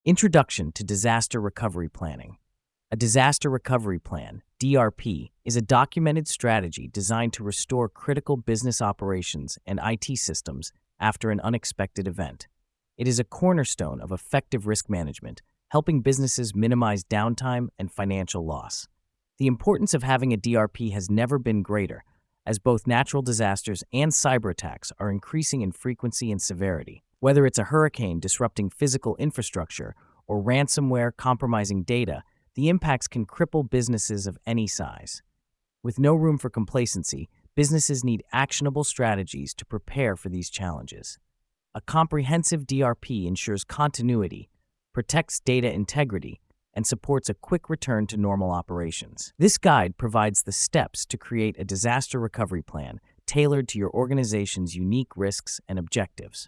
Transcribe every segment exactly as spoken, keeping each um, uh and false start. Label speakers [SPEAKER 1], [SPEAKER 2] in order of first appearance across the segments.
[SPEAKER 1] Introduction to Disaster Recovery Planning. A disaster recovery plan, D R P, is a documented strategy designed to restore critical business operations and I T systems after an unexpected event. It is a cornerstone of effective risk management, helping businesses minimize downtime and financial loss. The importance of having a D R P has never been greater, as both natural disasters and cyber attacks are increasing in frequency and severity. Whether it's a hurricane disrupting physical infrastructure or ransomware compromising data, the impacts can cripple businesses of any size. With no room for complacency, businesses need actionable strategies to prepare for these challenges. A comprehensive D R P ensures continuity, protects data integrity, and supports a quick return to normal operations. This guide provides the steps to create a disaster recovery plan tailored to your organization's unique risks and objectives.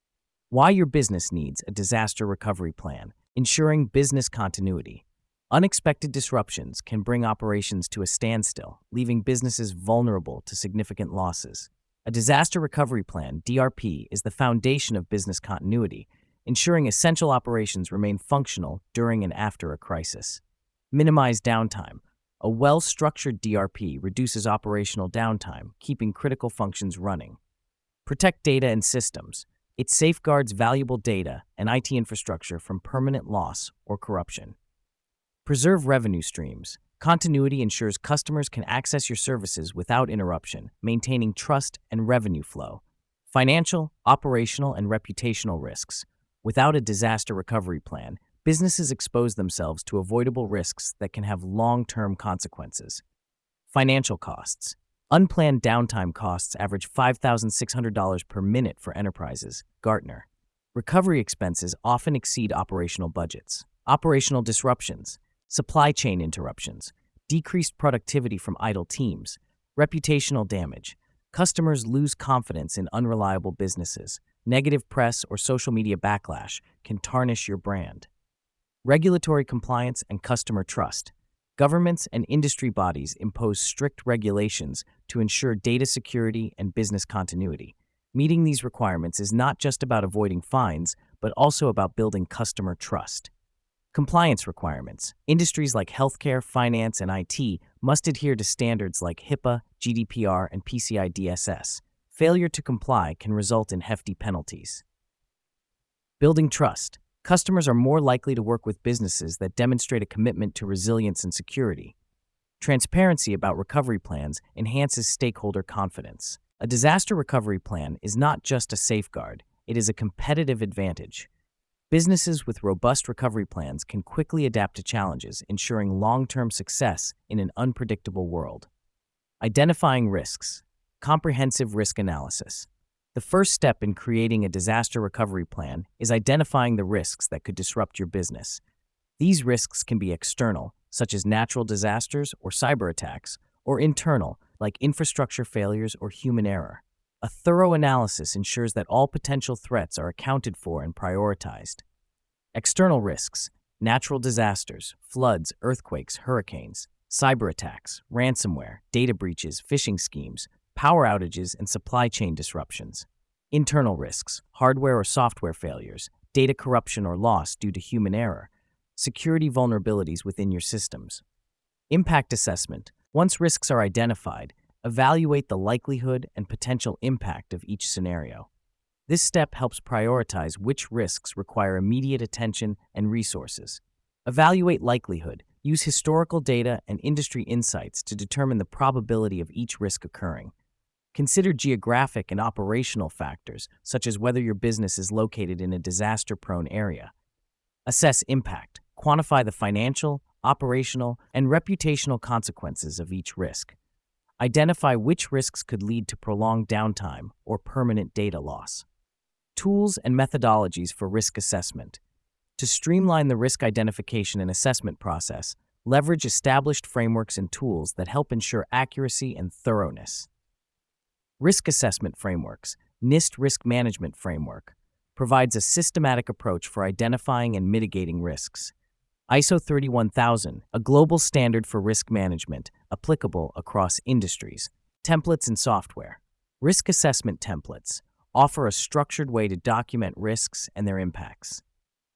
[SPEAKER 1] Why your business needs a disaster recovery plan. Ensuring business continuity. Unexpected disruptions can bring operations to a standstill, leaving businesses vulnerable to significant losses. A disaster recovery plan, D R P, is the foundation of business continuity, ensuring essential operations remain functional during and after a crisis. Minimize downtime. A well-structured D R P reduces operational downtime, keeping critical functions running. Protect data and systems. It safeguards valuable data and I T infrastructure from permanent loss or corruption. Preserve revenue streams. Continuity ensures customers can access your services without interruption, maintaining trust and revenue flow. Financial, operational, and reputational risks. Without a disaster recovery plan, businesses expose themselves to avoidable risks that can have long-term consequences. Financial costs. Unplanned downtime costs average five thousand six hundred dollars per minute for enterprises, Gartner. Recovery expenses often exceed operational budgets. Operational disruptions, supply chain interruptions, decreased productivity from idle teams, reputational damage. Customers lose confidence in unreliable businesses. Negative press or social media backlash can tarnish your brand. Regulatory compliance and customer trust. Governments and industry bodies impose strict regulations to ensure data security and business continuity. Meeting these requirements is not just about avoiding fines, but also about building customer trust. Compliance requirements. Industries like healthcare, finance, and I T must adhere to standards like HIPAA, G D P R, and P C I D S S. Failure to comply can result in hefty penalties. Building trust. Customers are more likely to work with businesses that demonstrate a commitment to resilience and security. Transparency about recovery plans enhances stakeholder confidence. A disaster recovery plan is not just a safeguard, it is a competitive advantage. Businesses with robust recovery plans can quickly adapt to challenges, ensuring long-term success in an unpredictable world. Identifying risks. Comprehensive risk analysis. The first step in creating a disaster recovery plan is identifying the risks that could disrupt your business. These risks can be external, such as natural disasters or cyber attacks, or internal, like infrastructure failures or human error. A thorough analysis ensures that all potential threats are accounted for and prioritized. External risks, natural disasters, floods, earthquakes, hurricanes, cyber attacks, ransomware, data breaches, phishing schemes, power outages, and supply chain disruptions. Internal risks, hardware or software failures, data corruption or loss due to human error, security vulnerabilities within your systems. Impact assessment. Once risks are identified, evaluate the likelihood and potential impact of each scenario. This step helps prioritize which risks require immediate attention and resources. Evaluate likelihood. Use historical data and industry insights to determine the probability of each risk occurring. Consider geographic and operational factors, such as whether your business is located in a disaster-prone area. Assess impact. Quantify the financial, operational, and reputational consequences of each risk. Identify which risks could lead to prolonged downtime or permanent data loss. Tools and methodologies for risk assessment. To streamline the risk identification and assessment process, leverage established frameworks and tools that help ensure accuracy and thoroughness. Risk Assessment Frameworks. NIST Risk Management Framework provides a systematic approach for identifying and mitigating risks. I S O thirty-one thousand, a global standard for risk management, applicable across industries. Templates and software. Risk assessment templates offer a structured way to document risks and their impacts.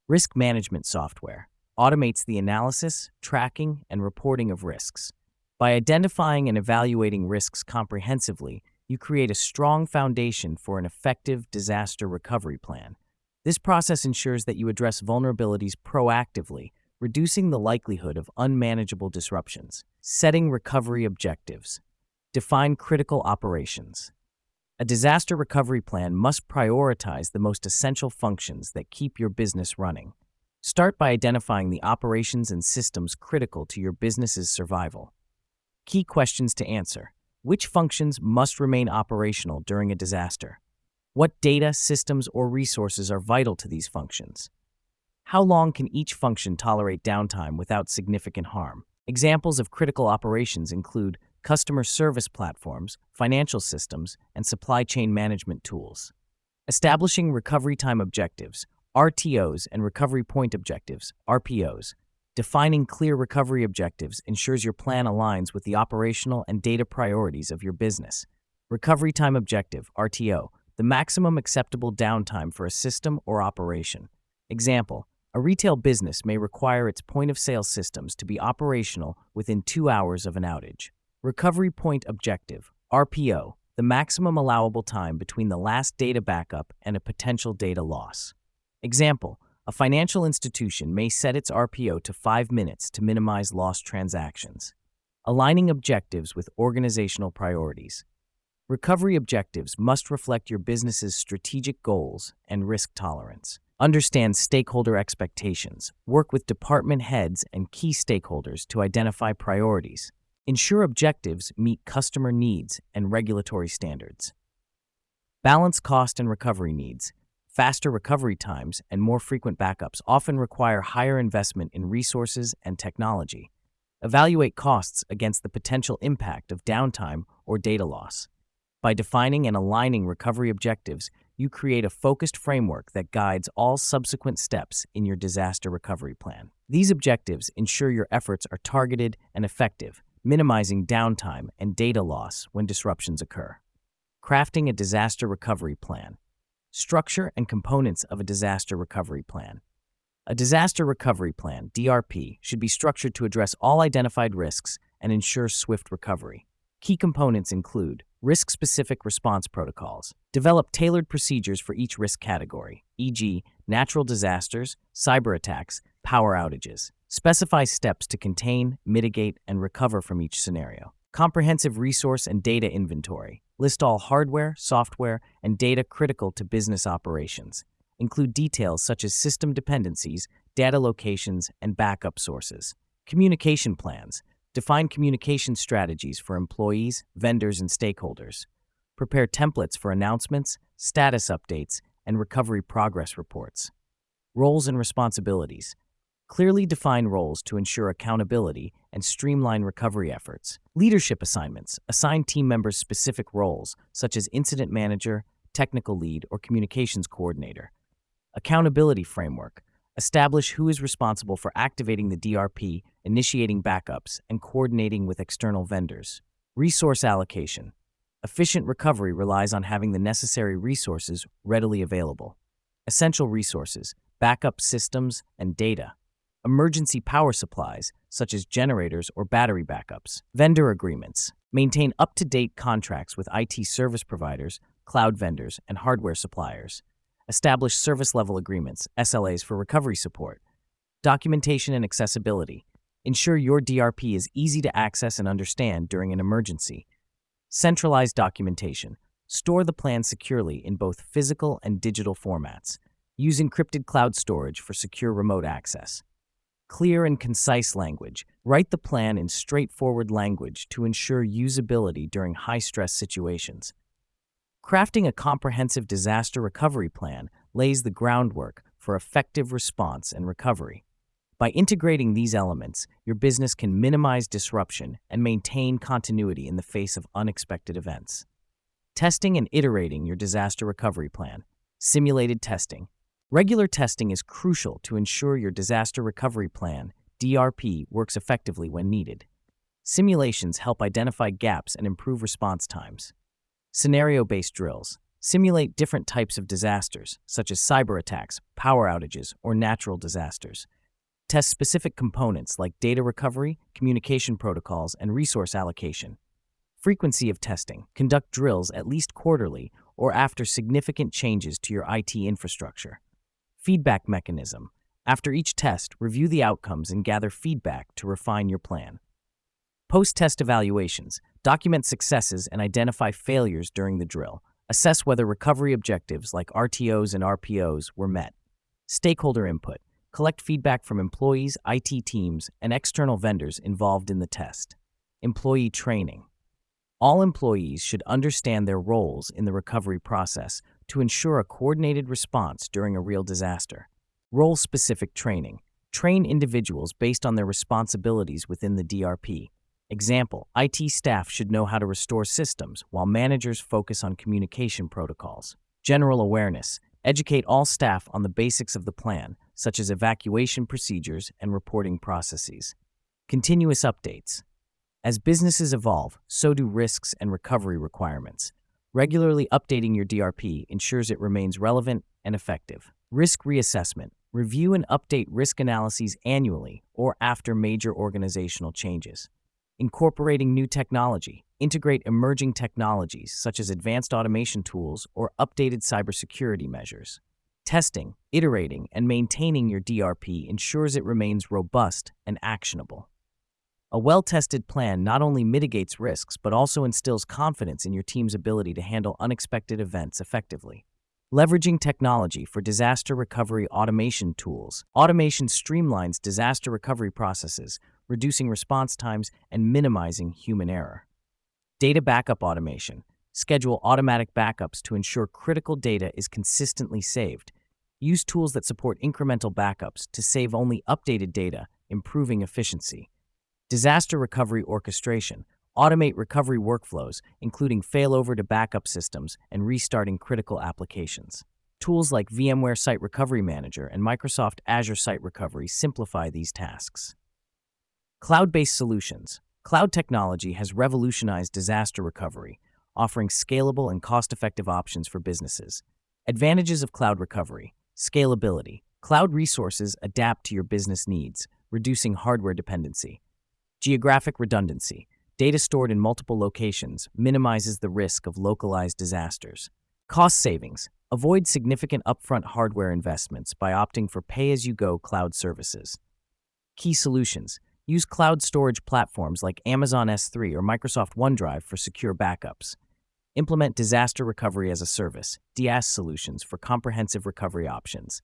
[SPEAKER 1] Risk management software automates the analysis, tracking, and reporting of risks. By identifying and evaluating risks comprehensively, you create a strong foundation for an effective disaster recovery plan. This process ensures that you address vulnerabilities proactively, reducing the likelihood of unmanageable disruptions. Setting recovery objectives. Define critical operations. A disaster recovery plan must prioritize the most essential functions that keep your business running. Start by identifying the operations and systems critical to your business's survival. Key questions to answer. Which functions must remain operational during a disaster? What data, systems, or resources are vital to these functions? How long can each function tolerate downtime without significant harm? Examples of critical operations include customer service platforms, financial systems, and supply chain management tools. Establishing recovery time objectives, R T Os, and recovery point objectives, R P Os. Defining clear recovery objectives ensures your plan aligns with the operational and data priorities of your business. Recovery time objective, R T O, the maximum acceptable downtime for a system or operation. Example, a retail business may require its point-of-sale systems to be operational within two hours of an outage. Recovery point objective, R P O, the maximum allowable time between the last data backup and a potential data loss. Example, a financial institution may set its R P O to five minutes to minimize lost transactions. Aligning objectives with organizational priorities. Recovery objectives must reflect your business's strategic goals and risk tolerance. Understand stakeholder expectations. Work with department heads and key stakeholders to identify priorities. Ensure objectives meet customer needs and regulatory standards. Balance cost and recovery needs. Faster recovery times and more frequent backups often require higher investment in resources and technology. Evaluate costs against the potential impact of downtime or data loss. By defining and aligning recovery objectives, you create a focused framework that guides all subsequent steps in your disaster recovery plan. These objectives ensure your efforts are targeted and effective, minimizing downtime and data loss when disruptions occur. Crafting a disaster recovery plan. Structure and components of a disaster recovery plan. A disaster recovery plan, D R P, should be structured to address all identified risks and ensure swift recovery. Key components include risk-specific response protocols. Develop tailored procedures for each risk category, for example, natural disasters, cyber attacks, power outages. Specify steps to contain, mitigate, and recover from each scenario. Comprehensive resource and data inventory. List all hardware, software, and data critical to business operations. Include details such as system dependencies, data locations, and backup sources. Communication plans. Define communication strategies for employees, vendors, and stakeholders. Prepare templates for announcements, status updates, and recovery progress reports. Roles and responsibilities. Clearly define roles to ensure accountability and streamline recovery efforts. Leadership assignments. Assign team members specific roles, such as incident manager, technical lead, or communications coordinator. Accountability framework. Establish who is responsible for activating the D R P, initiating backups, and coordinating with external vendors. Resource allocation. Efficient recovery relies on having the necessary resources readily available. Essential resources, backup systems, and data. Emergency power supplies, such as generators or battery backups. Vendor agreements. Maintain up-to-date contracts with I T service providers, cloud vendors, and hardware suppliers. Establish service-level agreements, S L As, for recovery support. Documentation and accessibility. Ensure your D R P is easy to access and understand during an emergency. Centralized documentation. Store the plan securely in both physical and digital formats. Use encrypted cloud storage for secure remote access. Clear and concise language. Write the plan in straightforward language to ensure usability during high-stress situations. Crafting a comprehensive disaster recovery plan lays the groundwork for effective response and recovery. By integrating these elements, your business can minimize disruption and maintain continuity in the face of unexpected events. Testing and iterating your disaster recovery plan. Simulated testing. Regular testing is crucial to ensure your disaster recovery plan, D R P, works effectively when needed. Simulations help identify gaps and improve response times. Scenario-based drills. Simulate different types of disasters, such as cyber attacks, power outages, or natural disasters. Test specific components like data recovery, communication protocols, and resource allocation. Frequency of testing. Conduct drills at least quarterly or after significant changes to your I T infrastructure. Feedback mechanism. After each test, review the outcomes and gather feedback to refine your plan. Post-test evaluations. Document successes and identify failures during the drill. Assess whether recovery objectives like R T Os and R P Os were met. Stakeholder input. Collect feedback from employees, I T teams, and external vendors involved in the test. Employee training. All employees should understand their roles in the recovery process to ensure a coordinated response during a real disaster. Role-specific training. Train individuals based on their responsibilities within the D R P. Example, I T staff should know how to restore systems, while managers focus on communication protocols. General awareness. Educate all staff on the basics of the plan, such as evacuation procedures and reporting processes. Continuous updates. As businesses evolve, so do risks and recovery requirements. Regularly updating your D R P ensures it remains relevant and effective. Risk reassessment. Review and update risk analyses annually or after major organizational changes. Incorporating new technology. Integrate emerging technologies such as advanced automation tools or updated cybersecurity measures. Testing, iterating, and maintaining your D R P ensures it remains robust and actionable. A well-tested plan not only mitigates risks but also instills confidence in your team's ability to handle unexpected events effectively. Leveraging technology for disaster recovery automation tools. Automation streamlines disaster recovery processes, reducing response times and minimizing human error. Data backup automation. Schedule automatic backups to ensure critical data is consistently saved. Use tools that support incremental backups to save only updated data, improving efficiency. Disaster recovery orchestration. Automate recovery workflows, including failover to backup systems and restarting critical applications. Tools like VMware Site Recovery Manager and Microsoft Azure Site Recovery simplify these tasks. Cloud-based solutions. Cloud technology has revolutionized disaster recovery, offering scalable and cost-effective options for businesses. Advantages of cloud recovery. Scalability. Cloud resources adapt to your business needs, reducing hardware dependency. Geographic redundancy. Data stored in multiple locations minimizes the risk of localized disasters. Cost savings. Avoid significant upfront hardware investments by opting for pay-as-you-go cloud services. Key solutions. Use cloud storage platforms like Amazon S three or Microsoft OneDrive for secure backups. Implement disaster recovery as a service, D A S solutions for comprehensive recovery options.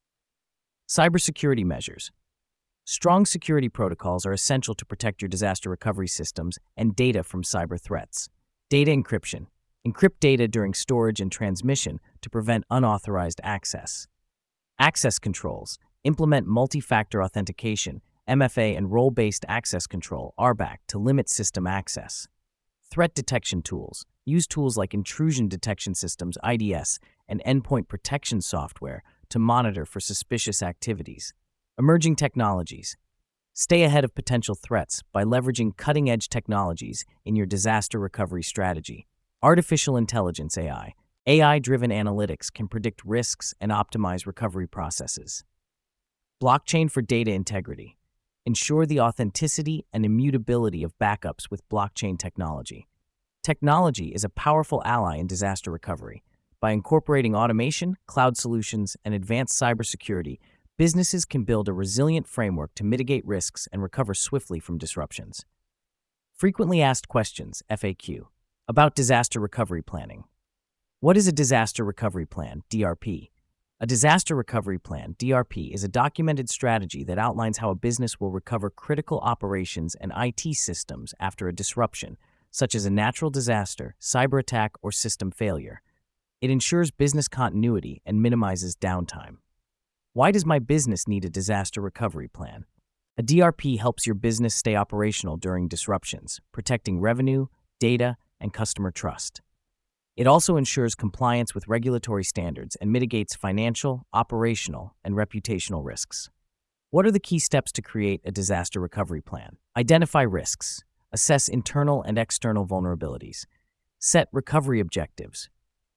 [SPEAKER 1] Cybersecurity measures. Strong security protocols are essential to protect your disaster recovery systems and data from cyber threats. Data encryption. Encrypt data during storage and transmission to prevent unauthorized access. Access controls. Implement multi-factor authentication, M F A, and role-based access control, R B A C, to limit system access. Threat detection tools. Use tools like intrusion detection systems, I D S, and endpoint protection software to monitor for suspicious activities. Emerging technologies. Stay ahead of potential threats by leveraging cutting-edge technologies in your disaster recovery strategy. Artificial intelligence, A I. A I-driven analytics can predict risks and optimize recovery processes. Blockchain for data integrity. Ensure the authenticity and immutability of backups with blockchain technology. Technology is a powerful ally in disaster recovery. By incorporating automation, cloud solutions, and advanced cybersecurity, businesses can build a resilient framework to mitigate risks and recover swiftly from disruptions. Frequently asked questions, F A Q, about disaster recovery planning. What is a disaster recovery plan, D R P? A disaster recovery plan, D R P, is a documented strategy that outlines how a business will recover critical operations and I T systems after a disruption, such as a natural disaster, cyber attack, or system failure. It ensures business continuity and minimizes downtime. Why does my business need a disaster recovery plan? A D R P helps your business stay operational during disruptions, protecting revenue, data, and customer trust. It also ensures compliance with regulatory standards and mitigates financial, operational, and reputational risks. What are the key steps to create a disaster recovery plan? Identify risks. Assess internal and external vulnerabilities. Set recovery objectives.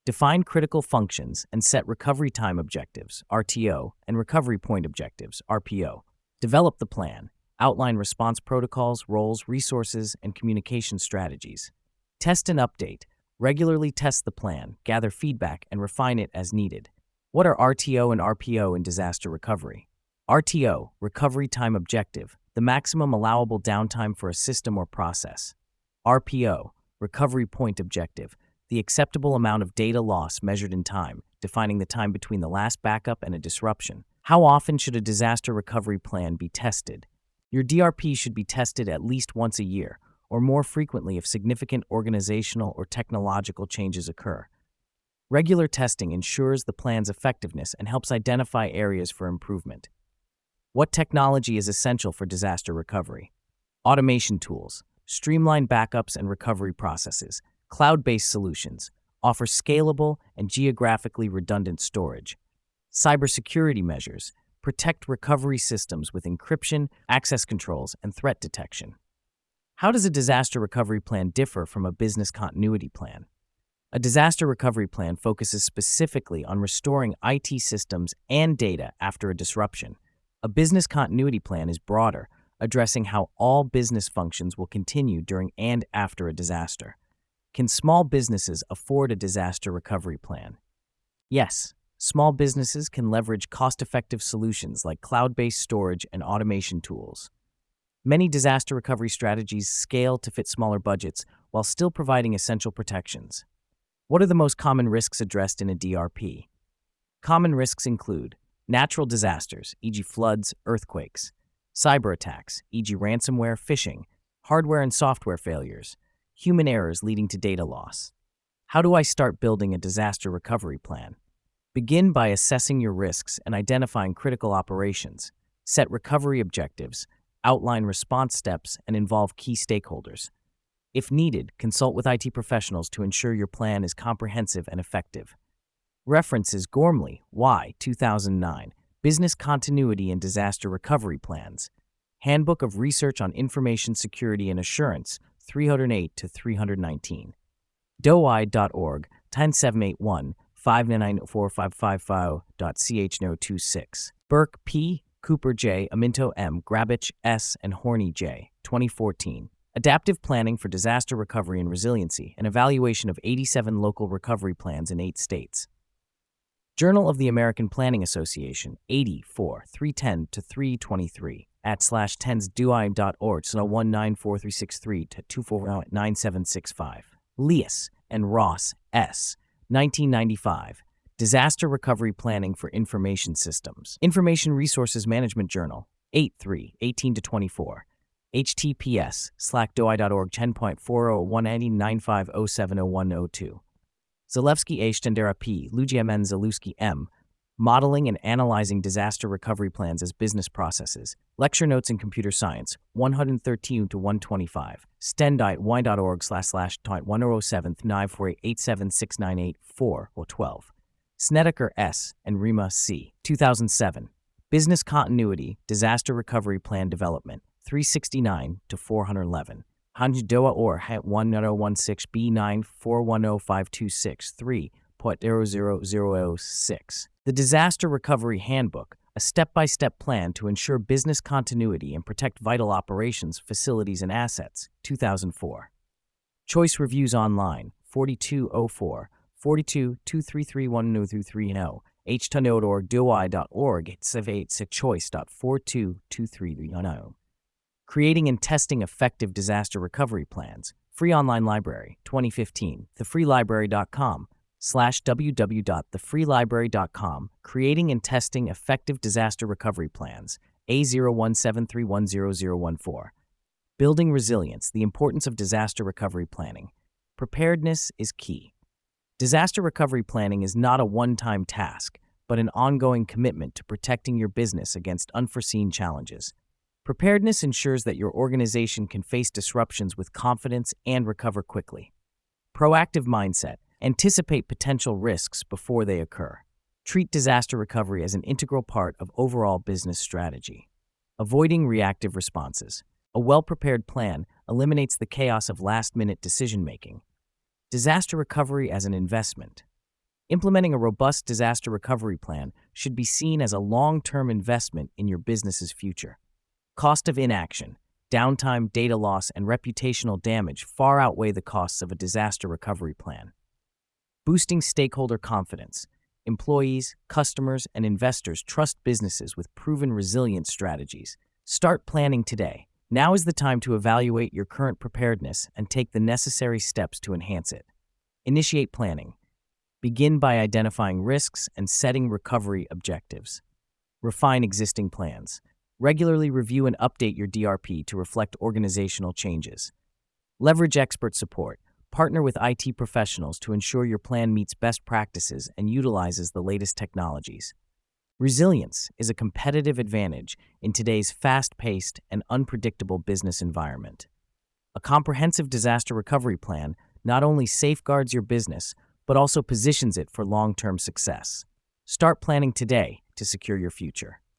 [SPEAKER 1] Define critical functions and set recovery time objectives, R T O, and recovery point objectives, R P O. Develop the plan. Outline response protocols, roles, resources, and communication strategies. Test and update. Regularly test the plan, gather feedback, and refine it as needed. What are R T O and R P O in disaster recovery? R T O, recovery time objective, the maximum allowable downtime for a system or process. R P O, recovery point objective, the acceptable amount of data loss measured in time, defining the time between the last backup and a disruption. How often should a disaster recovery plan be tested? Your D R P should be tested at least once a year, or more frequently if significant organizational or technological changes occur. Regular testing ensures the plan's effectiveness and helps identify areas for improvement. What technology is essential for disaster recovery? Automation tools, streamline backups and recovery processes. Cloud-based solutions offer scalable and geographically redundant storage. Cybersecurity measures protect recovery systems with encryption, access controls, and threat detection. How does a disaster recovery plan differ from a business continuity plan? A disaster recovery plan focuses specifically on restoring I T systems and data after a disruption. A business continuity plan is broader, addressing how all business functions will continue during and after a disaster. Can small businesses afford a disaster recovery plan? Yes, small businesses can leverage cost-effective solutions like cloud-based storage and automation tools. Many disaster recovery strategies scale to fit smaller budgets while still providing essential protections. What are the most common risks addressed in a D R P? Common risks include natural disasters, for example floods, earthquakes, cyber attacks, for example ransomware, phishing, hardware and software failures, human errors leading to data loss. How do I start building a disaster recovery plan? Begin by assessing your risks and identifying critical operations. Set recovery objectives, outline response steps, and involve key stakeholders. If needed, consult with I T professionals to ensure your plan is comprehensive and effective. References Gormley, Y, two thousand nine, Business Continuity and Disaster Recovery Plans. Handbook of Research on Information Security and Assurance, three oh eight to three nineteen. D O I dot org, nine seven eight one, five nine nine four five five five dot C H zero two six. Burke P., Cooper J., Aminto M., Grabich S., and Horney J., twenty fourteen. Adaptive Planning for Disaster Recovery and Resiliency, an evaluation of eighty-seven local recovery plans in eight states. Journal of the American Planning Association, eighty-four, three ten to three twenty-three, at slash tens D O I dot org, so one nine four three six three to two four nine seven six five. Leas and Ross S., nineteen ninety-five, Disaster Recovery Planning for Information Systems. Information Resources Management Journal, eight three, eighteen to twenty-four. H T T P S, slash D O I dot org, ten point four oh one eight nine five oh seven oh one oh two. Zalewski A. Stendera P., Luigi M N. Zalewski M., Modeling and Analyzing Disaster Recovery Plans as Business Processes. Lecture Notes in Computer Science, one thirteen to one twenty-five. sten dot y dot org slash slash one oh seven nine four eight eight seven six nine eight four or twelve. Snedeker S. and Rima C. two thousand seven. Business Continuity, Disaster Recovery Plan Development, three sixty-nine to four eleven. Hanj Doa or one oh one six B nine four one oh five two six three point zero zero zero zero six. The Disaster Recovery Handbook, a step-by-step plan to ensure business continuity and protect vital operations, facilities, and assets, two thousand four. Choice Reviews Online, forty-two oh four, forty-two two three three one oh two three oh, h t n o dot org, D O I dot org, seven eight six choice dot four two two three one oh. Creating and Testing Effective Disaster Recovery Plans, Free Online Library, twenty fifteen, the free library dot com, slash w w w dot the free library dot com, Creating and Testing Effective Disaster Recovery Plans, A zero one seven three one zero zero one four. Building Resilience, the Importance of Disaster Recovery Planning. Preparedness is key. Disaster recovery planning is not a one-time task, but an ongoing commitment to protecting your business against unforeseen challenges. Preparedness ensures that your organization can face disruptions with confidence and recover quickly. Proactive mindset. Anticipate potential risks before they occur. Treat disaster recovery as an integral part of overall business strategy. Avoiding reactive responses. A well-prepared plan eliminates the chaos of last-minute decision-making. Disaster recovery as an investment. Implementing a robust disaster recovery plan should be seen as a long-term investment in your business's future. Cost of inaction, downtime, data loss, and reputational damage far outweigh the costs of a disaster recovery plan. Boosting stakeholder confidence. Employees, customers, and investors trust businesses with proven resilience strategies. Start planning today. Now is the time to evaluate your current preparedness and take the necessary steps to enhance it. Initiate planning. Begin by identifying risks and setting recovery objectives. Refine existing plans. Regularly review and update your D R P to reflect organizational changes. Leverage expert support. Partner with I T professionals to ensure your plan meets best practices and utilizes the latest technologies. Resilience is a competitive advantage in today's fast-paced and unpredictable business environment. A comprehensive disaster recovery plan not only safeguards your business, but also positions it for long-term success. Start planning today to secure your future.